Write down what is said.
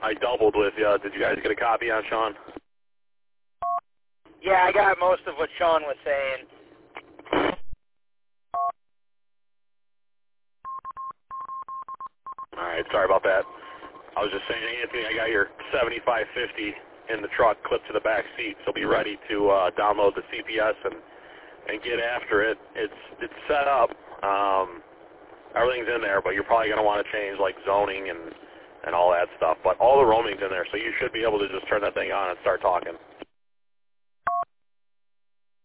I doubled with you. Did you guys get a copy on Sean? Yeah, I got most of what Sean was saying. All right, sorry about that. I was just saying, Anthony, I got your 7550 in the truck clipped to the back seat, so be ready to download the CPS and get after it. It's set up. Everything's in there, but you're probably going to want to change like zoning and all that stuff. But all the roaming's in there, so you should be able to just turn that thing on and start talking.